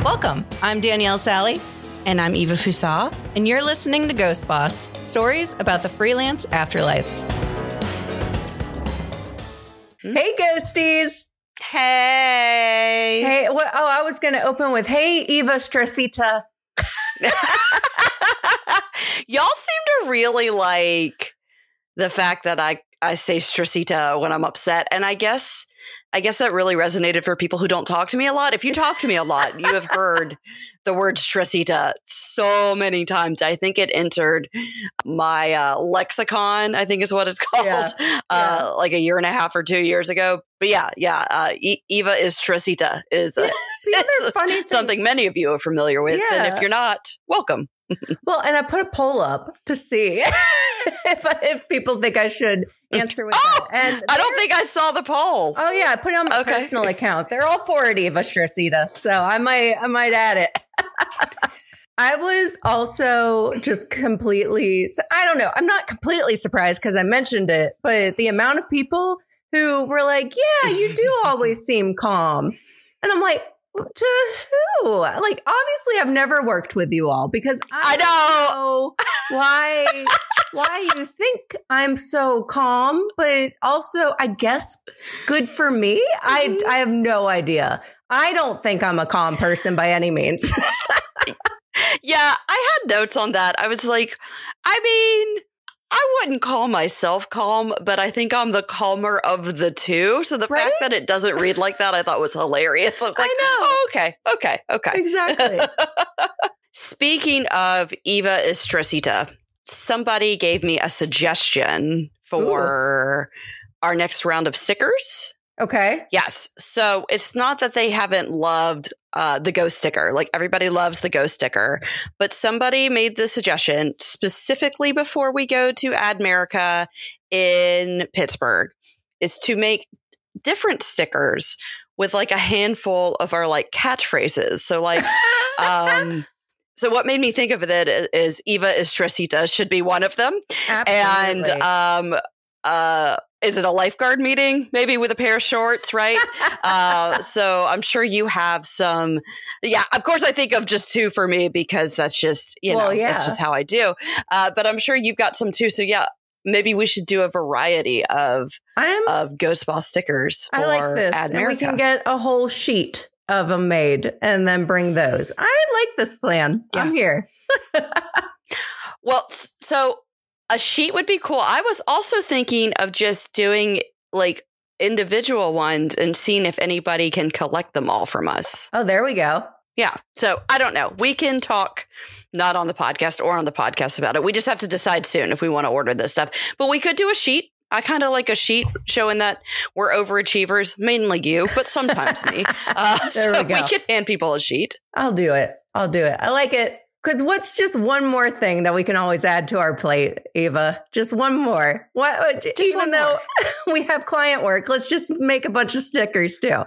Welcome. I'm Danielle Sally. And I'm Eva Fusa. And you're listening to Ghost Boss, stories about the freelance afterlife. Hey, ghosties. Hey. Hey. I was going to open with, hey, Eva Stracita. Y'all seem to really like the fact that I say Stracita when I'm upset. And I guess that really resonated for people who don't talk to me a lot. If you talk to me a lot, you have heard the word Stracita so many times. I think it entered my lexicon, I think is what it's called, like a year and a half or 2 years ago. But Eva is Stracita is something many of you are familiar with. Yeah. And if you're not, welcome. Well, and I put a poll up to see if people think I should answer with that. And I don't think I saw the poll. Oh yeah, I put it on my personal account. They're all for it, Eva Stracita. So I might add it. I was also just completely, I don't know. I'm not completely surprised because I mentioned it, but the amount of people who were like, yeah, you do always seem calm. And I'm like, to who? Like, obviously, I've never worked with you all because I know why you think I'm so calm, but also, I guess, good for me. I have no idea. I don't think I'm a calm person by any means. Yeah, I had notes on that. I was like, I wouldn't call myself calm, but I think I'm the calmer of the two. So the fact that it doesn't read like that, I thought was hilarious. I was like, I know. Oh, okay. Exactly. Speaking of Eva is Stracita, somebody gave me a suggestion for our next round of stickers. Okay. Yes. So it's not that they haven't loved the ghost sticker. Like everybody loves the ghost sticker. But somebody made the suggestion specifically before we go to Admerica in Pittsburgh is to make different stickers with like a handful of our like catchphrases. So like, so what made me think of it is Eva is Stracita should be one of them. Absolutely. And is it a lifeguard meeting? Maybe with a pair of shorts, right? So I'm sure you have some. Yeah, of course I think of just two for me because that's just, that's just how I do. But I'm sure you've got some too. So yeah, maybe we should do a variety of Ghost Boss stickers for Admerica. And we can get a whole sheet of them made and then bring those. I like this plan. Yeah. I'm here. Well, so a sheet would be cool. I was also thinking of just doing like individual ones and seeing if anybody can collect them all from us. Oh, there we go. Yeah. So I don't know. We can talk not on the podcast or on the podcast about it. We just have to decide soon if we want to order this stuff. But we could do a sheet. I kind of like a sheet showing that we're overachievers, mainly you, but sometimes me. So we could hand people a sheet. I'll do it. I like it. Because what's just one more thing that we can always add to our plate, Eva? Just one more. Even though we have client work, let's just make a bunch of stickers too.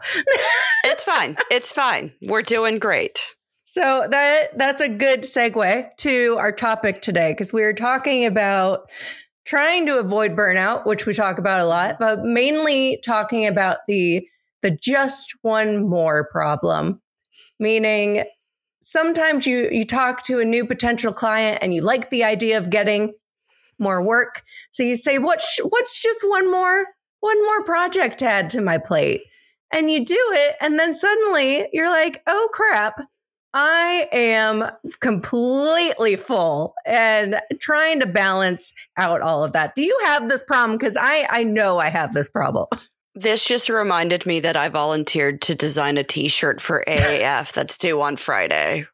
It's fine. We're doing great. So that's a good segue to our topic today, because we were talking about trying to avoid burnout, which we talk about a lot, but mainly talking about the just one more problem, meaning sometimes you talk to a new potential client and you like the idea of getting more work. So you say, what's just one more project to add to my plate? And you do it. And then suddenly you're like, oh crap, I am completely full and trying to balance out all of that. Do you have this problem? Because I know I have this problem. This just reminded me that I volunteered to design a T-shirt for AAF that's due on Friday.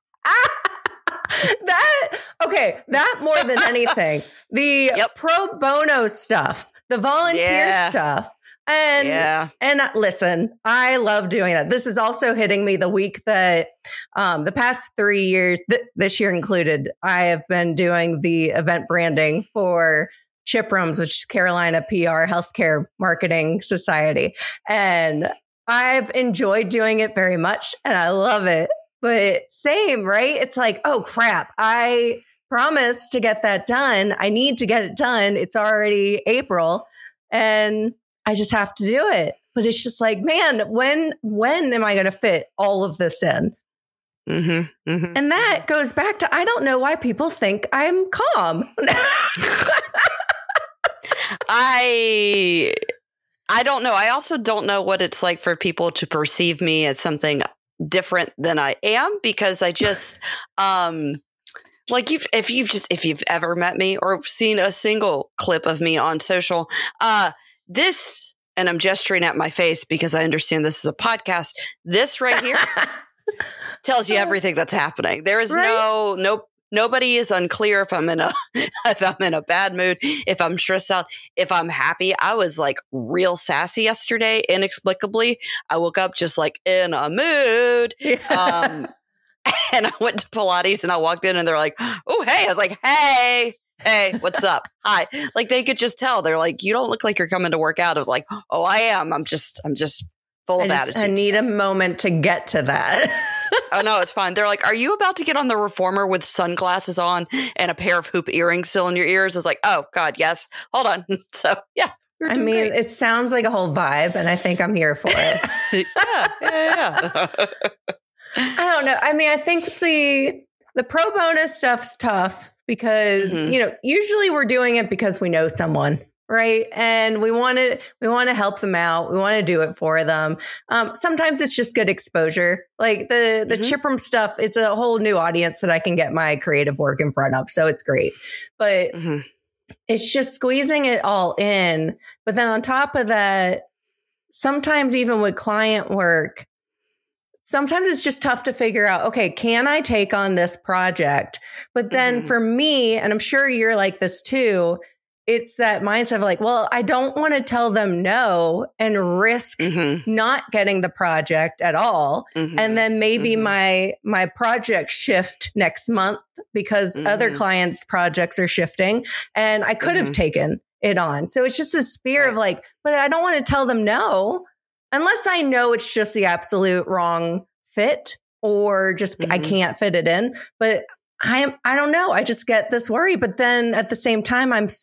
That more than anything, the pro bono stuff, the volunteer stuff. And listen, I love doing that. This is also hitting me the week that the past 3 years, this year included, I have been doing the event branding for CHIPRMS, which is Carolina PR Healthcare Marketing Society. And I've enjoyed doing it very much and I love it. But same, right? It's like, oh crap, I promised to get that done. I need to get it done. It's already April and I just have to do it. But it's just like, man, when am I going to fit all of this in? Mm-hmm, mm-hmm. And that goes back to, I don't know why people think I'm calm. I don't know. I also don't know what it's like for people to perceive me as something different than I am, because I just, like if you've ever met me or seen a single clip of me on social, this, and I'm gesturing at my face because I understand this is a podcast. This right here tells you everything that's happening. There is nobody is unclear if I'm in a bad mood, if I'm stressed out, if I'm happy. I was like real sassy yesterday, inexplicably. I woke up just like in a mood. Yeah. And I went to Pilates and I walked in and they're like, oh, hey. I was like, hey, what's up? Hi. Like they could just tell. They're like, you don't look like you're coming to work out. I was like, oh, I am. I'm just full of attitude. I need a moment to get to that. Oh, no, it's fine. They're like, are you about to get on the reformer with sunglasses on and a pair of hoop earrings still in your ears? It's like, oh, God, yes. Hold on. So, yeah. I mean, great. It sounds like a whole vibe, and I think I'm here for it. Yeah. I don't know. I mean, I think the pro bono stuff's tough because, usually we're doing it because we know someone. Right. And we want to help them out. We want to do it for them. Sometimes it's just good exposure. Like the Chipram stuff, it's a whole new audience that I can get my creative work in front of. So it's great. But it's just squeezing it all in. But then on top of that, sometimes even with client work, sometimes it's just tough to figure out, okay, can I take on this project? But then for me, and I'm sure you're like this too, it's that mindset of like, well, I don't want to tell them no and risk not getting the project at all. And then maybe my project shift next month because other clients' projects are shifting and I could have taken it on. So it's just this fear of like, but I don't want to tell them no unless I know it's just the absolute wrong fit or just I can't fit it in. But I don't know. I just get this worry. But then at the same time, I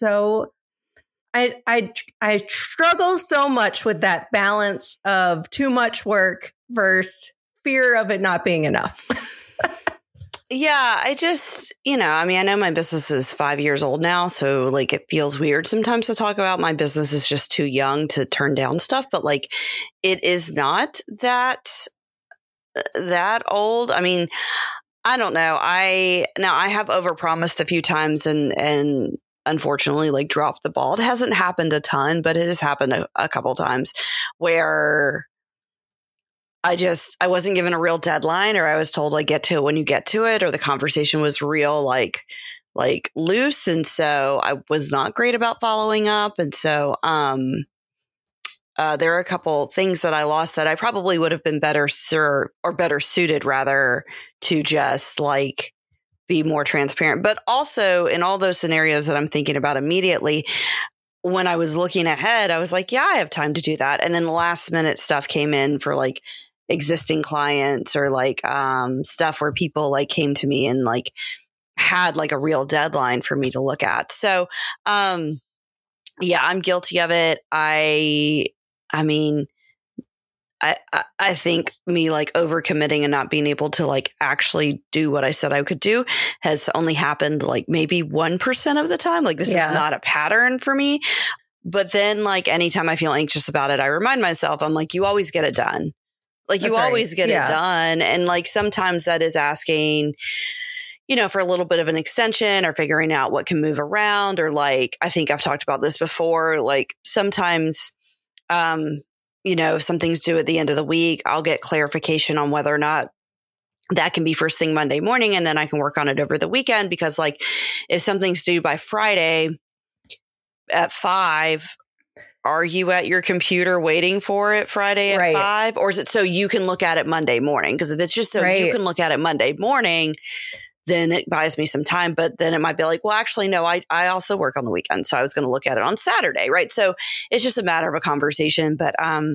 struggle so much with that balance of too much work versus fear of it not being enough. Yeah, I just, I mean, I know my business is 5 years old now, so like it feels weird sometimes to talk about my business is just too young to turn down stuff, but like it is not that old. I mean, I don't know. I have overpromised a few times and unfortunately like dropped the ball. It hasn't happened a ton, but it has happened a couple times where I wasn't given a real deadline, or I was told like get to it when you get to it, or the conversation was real like loose, and so I was not great about following up, and so there are a couple things that I lost that I probably would have been better suited rather to just like be more transparent. But also in all those scenarios that I'm thinking about immediately, when I was looking ahead, I was like, yeah, I have time to do that. And then last minute stuff came in for like existing clients or like stuff where people like came to me and like had like a real deadline for me to look at. So yeah, I'm guilty of it. I mean, I think me like overcommitting and not being able to like actually do what I said I could do has only happened like maybe 1% of the time. Like this is not a pattern for me. But then like anytime I feel anxious about it, I remind myself, I'm like, you always get it done. Like you always get it done. And like sometimes that is asking, for a little bit of an extension or figuring out what can move around, or like, I think I've talked about this before, like sometimes, if something's due at the end of the week, I'll get clarification on whether or not that can be first thing Monday morning. And then I can work on it over the weekend, because like if something's due by Friday at 5, are you at your computer waiting for it Friday at 5? Or is it so you can look at it Monday morning? Because if it's just so you can look at it Monday morning, then it buys me some time. But then it might be like, well, actually, no, I also work on the weekend. So I was going to look at it on Saturday. Right. So it's just a matter of a conversation. But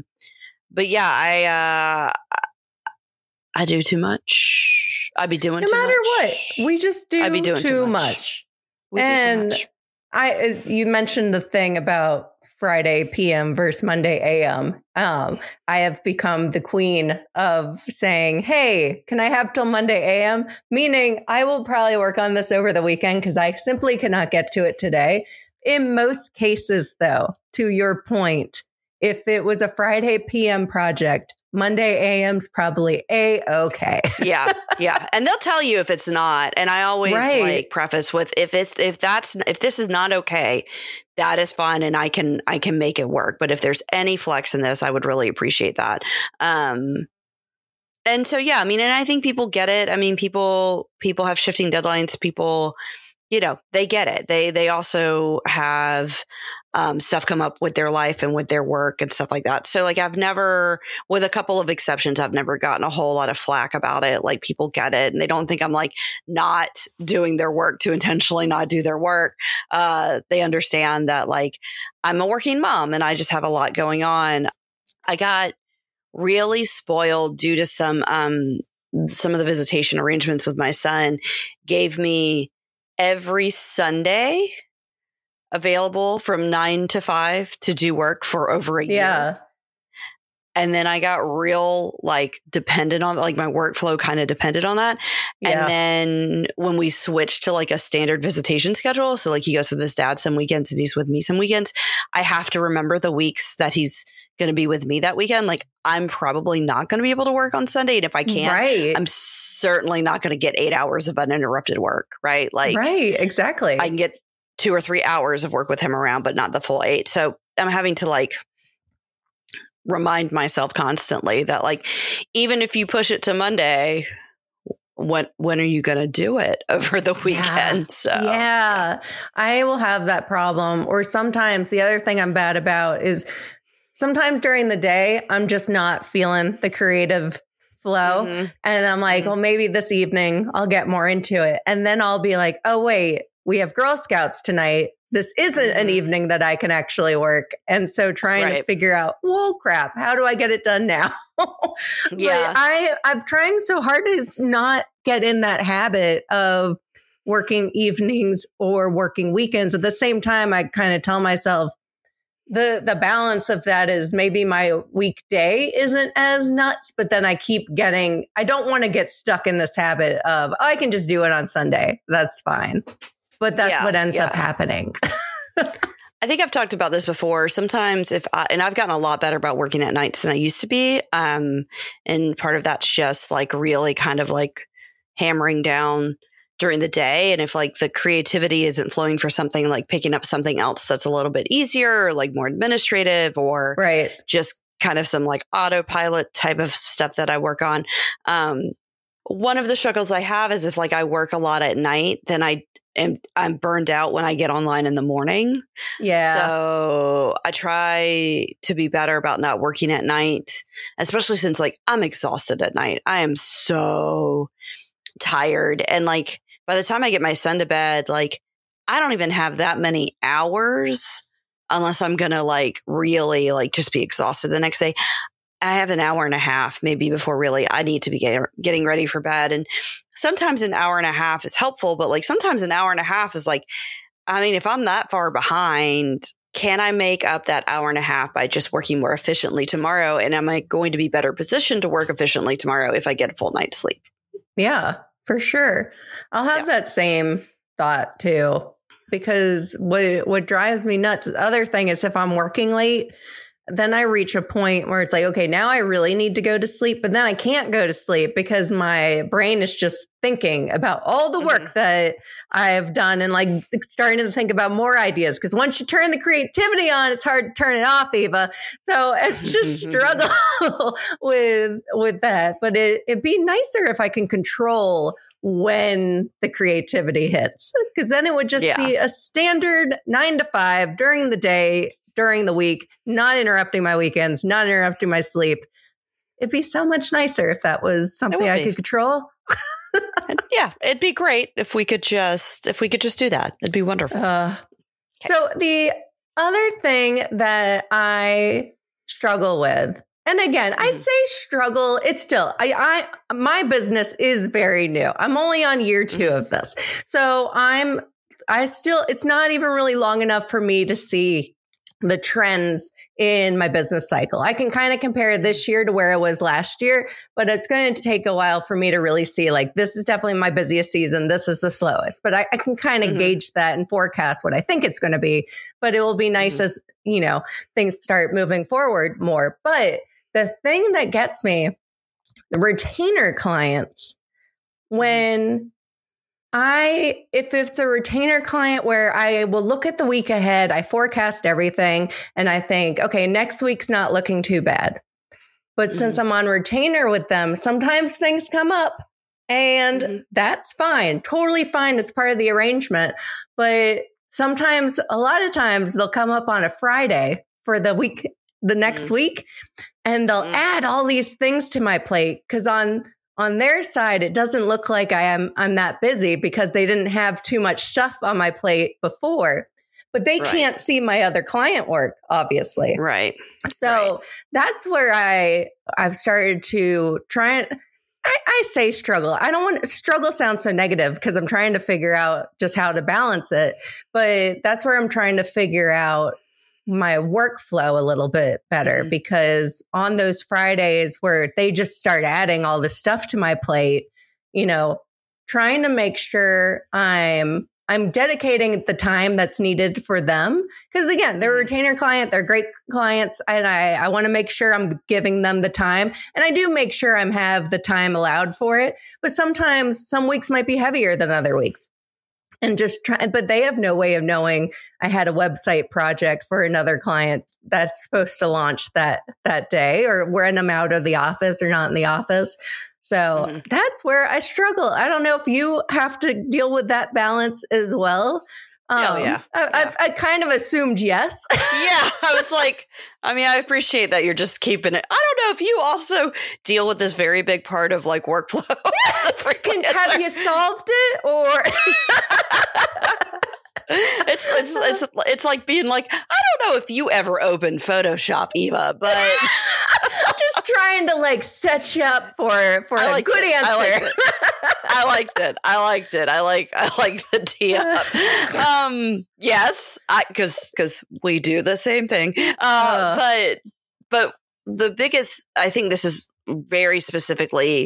yeah, I do too much. I'd be doing too much. No matter what. We just do I'd be doing too much. We do too much. You mentioned the thing about Friday PM versus Monday AM. I have become the queen of saying, hey, can I have till Monday AM? Meaning I will probably work on this over the weekend because I simply cannot get to it today. In most cases, though, to your point, if it was a Friday PM project, Monday AM's probably A-okay. Yeah. And they'll tell you if it's not. And I always like preface with if this is not okay, that is fine and I can make it work. But if there's any flex in this, I would really appreciate that. And so yeah, I mean, and I think people get it. I mean, people have shifting deadlines. People, they get it. They also have stuff come up with their life and with their work and stuff like that. So like I've never, with a couple of exceptions, I've never gotten a whole lot of flack about it. Like people get it and they don't think I'm like not doing their work to intentionally not do their work. They understand that like I'm a working mom and I just have a lot going on. I got really spoiled due to some of the visitation arrangements with my son gave me every Sunday available from 9 to 5 to do work for over a year. And then I got real like dependent on like my workflow kind of depended on that. Yeah. And then when we switched to like a standard visitation schedule, so like he goes with his dad some weekends and he's with me some weekends, I have to remember the weeks that he's going to be with me that weekend. Like I'm probably not going to be able to work on Sunday. And if I can't, I'm certainly not going to get 8 hours of uninterrupted work. Right. Like, exactly. I can get 2 or 3 hours of work with him around, but not the full 8. So I'm having to like remind myself constantly that like, even if you push it to Monday, when are you going to do it over the weekend? So I will have that problem. Or sometimes the other thing I'm bad about is sometimes during the day, I'm just not feeling the creative flow. Mm-hmm. And I'm like, well, maybe this evening I'll get more into it. And then I'll be like, oh, wait, we have Girl Scouts tonight. This isn't an evening that I can actually work. And so trying to figure out, whoa, crap, how do I get it done now? I'm trying so hard to not get in that habit of working evenings or working weekends. At the same time, I kind of tell myself the balance of that is maybe my weekday isn't as nuts, but then I don't want to get stuck in this habit of, I can just do it on Sunday. That's fine. But that's what ends up happening. I think I've talked about this before. Sometimes and I've gotten a lot better about working at nights than I used to be. And part of that's just like really kind of like hammering down during the day. And if like the creativity isn't flowing for something, like picking up something else that's a little bit easier or like more administrative or just kind of some like autopilot type of stuff that I work on. One of the struggles I have is if like I work a lot at night, then I'm burned out when I get online in the morning. Yeah. So I try to be better about not working at night, especially since like I'm exhausted at night. I am so tired. And like by the time I get my son to bed, like I don't even have that many hours unless I'm going to like really like just be exhausted the next day. I have an hour and a half maybe before really I need to be getting ready for bed. And sometimes an hour and a half is helpful, but like sometimes an hour and a half is like, I mean, if I'm that far behind, can I make up that hour and a half by just working more efficiently tomorrow? And am I going to be better positioned to work efficiently tomorrow if I get a full night's sleep? Yeah, for sure. I'll have that same thought too, because what drives me nuts, the other thing is if I'm working late, then I reach a point where it's like, okay, now I really need to go to sleep, but then I can't go to sleep because my brain is just thinking about all the work that I've done and like starting to think about more ideas. Because once you turn the creativity on, it's hard to turn it off, Eva. So it's just struggle with that. But it'd be nicer if I can control when the creativity hits, because then it would just be a standard 9 to 5 during the day, during the week, not interrupting my weekends, not interrupting my sleep. It'd be so much nicer if that was something I could control. It'd be great if we could just do that. It'd be wonderful. So the other thing that I struggle with, and again, I say struggle, it's still, my business is very new. I'm only on year 2 of this. So I'm it's not even really long enough for me to see the trends in my business cycle. I can kind of compare this year to where it was last year, but it's going to take a while for me to really see like, this is definitely my busiest season. This is the slowest, but I can kind of gauge that and forecast what I think it's going to be, but it will be nice as, things start moving forward more. But the thing that gets me, the retainer clients, when if it's a retainer client where I will look at the week ahead, I forecast everything and I think, okay, next week's not looking too bad. But since I'm on retainer with them, sometimes things come up and that's fine, totally fine. It's part of the arrangement. But sometimes, a lot of times they'll come up on a Friday for the next week, and they'll add all these things to my plate because on their side, it doesn't look like I'm that busy because they didn't have too much stuff on my plate before, but they can't see my other client work, obviously. Right. So that's where I've started to try and I say struggle. I don't want struggle sounds so negative because I'm trying to figure out just how to balance it, but that's where I'm trying to figure out my workflow a little bit better because on those Fridays where they just start adding all this stuff to my plate, trying to make sure I'm dedicating the time that's needed for them. Because again, they're a retainer client, they're great clients, and I want to make sure I'm giving them the time. And I do make sure I have the time allowed for it. But sometimes some weeks might be heavier than other weeks. And but they have no way of knowing I had a website project for another client that's supposed to launch that day, or when I'm out of the office or not in the office. So that's where I struggle. I don't know if you have to deal with that balance as well. I kind of assumed yes. I was like, I appreciate that you're just keeping it. I don't know if you also deal with this very big part of like workflow. Have you solved it or? It's like being like, I don't know if you ever opened Photoshop, Eva, but I'm just trying to like set you up for a good answer. I liked it. I like the tee up. Yes, because we do the same thing. But the biggest, I think this is very specifically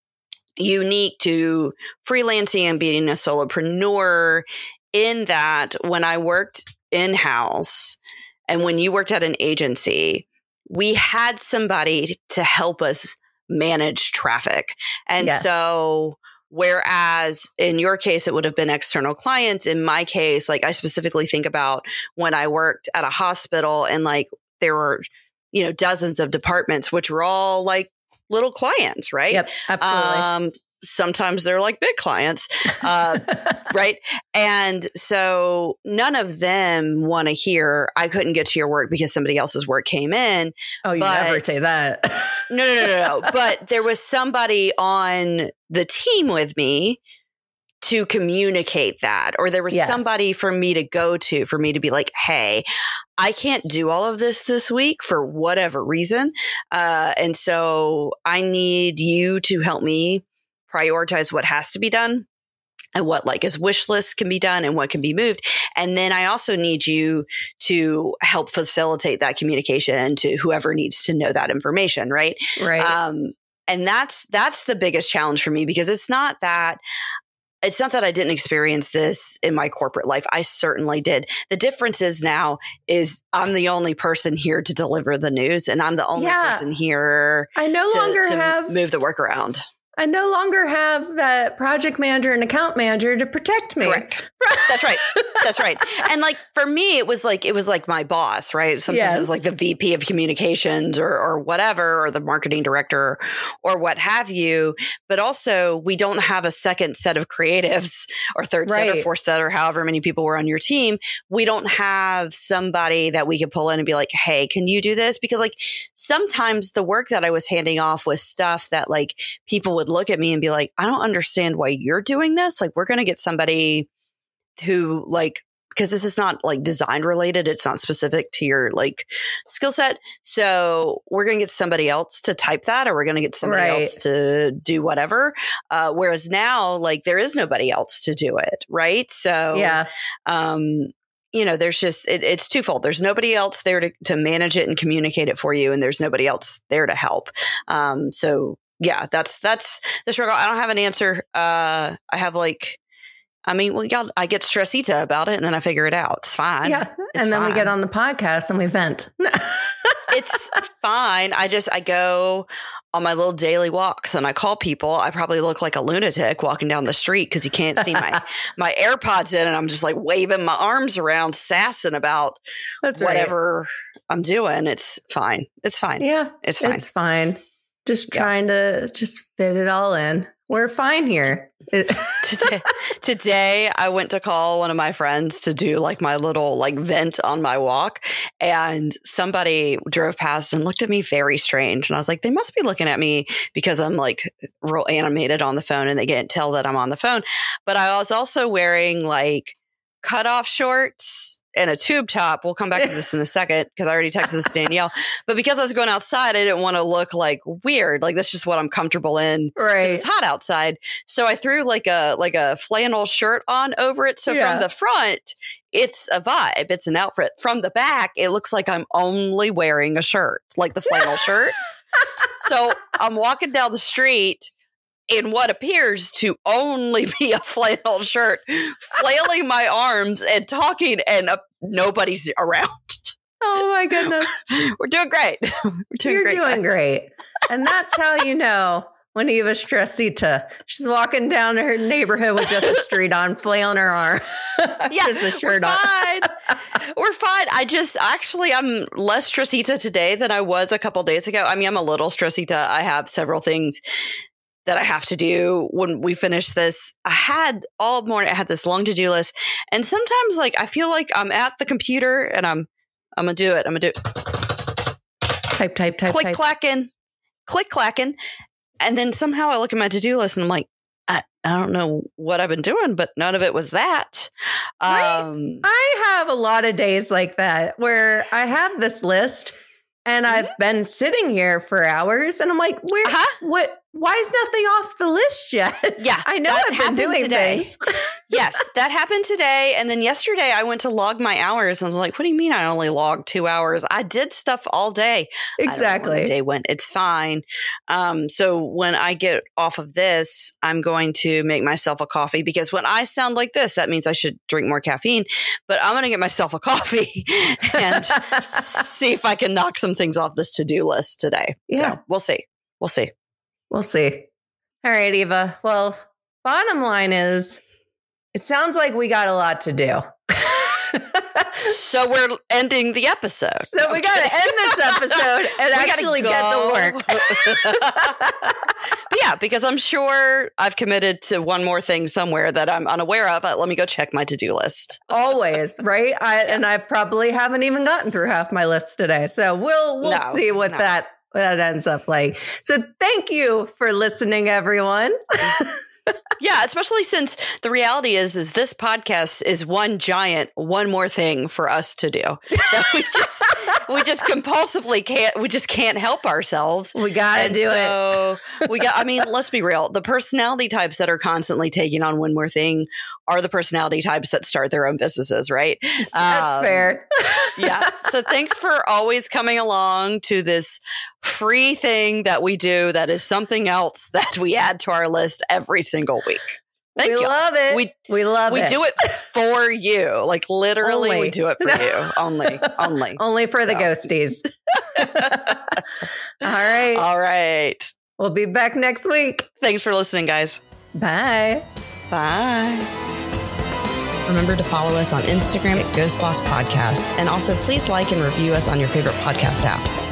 unique to freelancing and being a solopreneur, in that when I worked in-house and when you worked at an agency, we had somebody to help us manage traffic. And so whereas in your case, it would have been external clients, in my case, like I specifically think about when I worked at a hospital and like there were, dozens of departments, which were all like little clients, right? Yep, absolutely. Sometimes they're like big clients, right? And so none of them want to hear, I couldn't get to your work because somebody else's work came in. Oh, you never say that. No. But there was somebody on the team with me to communicate that, or there was somebody for me to go to, for me to be like, hey, I can't do all of this week for whatever reason. And so I need you to help me prioritize what has to be done and what like is wish list can be done and what can be moved. And then I also need you to help facilitate that communication to whoever needs to know that information. Right. Right. And that's the biggest challenge for me, because it's not that I didn't experience this in my corporate life. I certainly did. The difference is now is I'm the only person here to deliver the news, and I'm the only person here to move the work around. I no longer have that project manager and account manager to protect me. Correct. That's right. That's right. And like, for me, it was like my boss, right? Sometimes it was like the VP of communications or whatever, or the marketing director or what have you. But also we don't have a second set of creatives or third set or fourth set or however many people were on your team. We don't have somebody that we could pull in and be like, hey, can you do this? Because like sometimes the work that I was handing off was stuff that like people would look at me and be like, I don't understand why you're doing this. Like, we're going to get somebody who like because this is not like design related. It's not specific to your like skill set. So we're going to get somebody else to type that, or we're going to get somebody else to do whatever. Whereas now, like, there is nobody else to do it. Right. So, you know, there's just, it's twofold. There's nobody else there to manage it and communicate it for you. And there's nobody else there to help. So yeah, that's the struggle. I don't have an answer. I have like, I mean, I get stressita about it and then I figure it out. It's fine. Yeah. And then we get on the podcast and we vent. It's fine. I go on my little daily walks and I call people. I probably look like a lunatic walking down the street because you can't see my AirPods in, and I'm just like waving my arms around, sassing about whatever I'm doing. It's fine. It's fine. Yeah. It's fine. It's fine. Just trying to just fit it all in. We're fine here. Today, I went to call one of my friends to do like my little like vent on my walk, and somebody drove past and looked at me very strange. And I was like, they must be looking at me because I'm like real animated on the phone and they can't tell that I'm on the phone. But I was also wearing like cutoff shorts and a tube top. We'll come back to this in a second because I already texted this to Danielle. But because I was going outside, I didn't want to look like weird. Like, that's just what I'm comfortable in. Right. It's hot outside. So I threw like a flannel shirt on over it. So from the front, it's a vibe. It's an outfit. From the back, it looks like I'm only wearing a shirt, like the flannel shirt. So I'm walking down the street in what appears to only be a flannel shirt, flailing my arms and talking, and nobody's around. Oh my goodness. We're doing great. You're doing great. And that's how you know when you have a stressita. She's walking down her neighborhood with just a street on, flailing her arm. Just a shirt on. We're fine. I'm less stressita today than I was a couple days ago. I mean, I'm a little stressita. I have several things that I have to do when we finish this. I had all morning, I had this long to-do list. And sometimes like, I feel like I'm at the computer and I'm going to do it. Type. Click clacking. And then somehow I look at my to-do list and I'm like, I don't know what I've been doing, but none of it was that. I have a lot of days like that where I have this list and I've been sitting here for hours and I'm like, why is nothing off the list yet? Yeah. I know I've been doing today. things. Yes, that happened today. And then yesterday I went to log my hours and I was like, what do you mean I only logged 2 hours? I did stuff all day. Exactly. I don't know where the day went. It's fine. So when I get off of this, I'm going to make myself a coffee, because when I sound like this, that means I should drink more caffeine. But I'm going to get myself a coffee and see if I can knock some things off this to-do list today. Yeah. So we'll see. We'll see. All right, Eva. Well, bottom line is, it sounds like we got a lot to do. So we're ending the episode. So we got to end this episode and actually get to work. Yeah, because I'm sure I've committed to one more thing somewhere that I'm unaware of. Let me go check my to-do list. Always, right? And I probably haven't even gotten through half my list today. So we'll see what that ends up like. So thank you for listening, everyone. Yeah, especially since the reality is this podcast is one more thing for us to do. That we just compulsively can't help ourselves. We got to do it. I mean, let's be real. The personality types that are constantly taking on one more thing are the personality types that start their own businesses, right? That's fair. Yeah. So thanks for always coming along to this free thing that we do that is something else that we add to our list every single week. Thank you. We love it. We love it. We do it for you. Like, literally, we do it for you. Only. Only for the ghosties. All right. We'll be back next week. Thanks for listening, guys. Bye. Remember to follow us on Instagram at Ghost Boss Podcast. And also, please like and review us on your favorite podcast app.